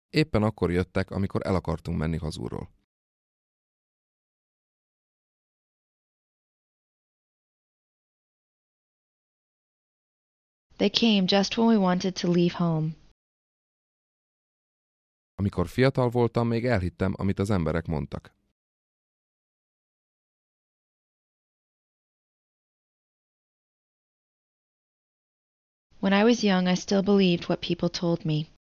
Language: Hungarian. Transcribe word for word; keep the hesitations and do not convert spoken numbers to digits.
Éppen akkor jöttek, amikor el akartunk menni hazulról. They came just when we wanted to leave home. Amikor fiatal voltam, még elhittem, amit az emberek mondtak. When I was young, I still believed what people told me.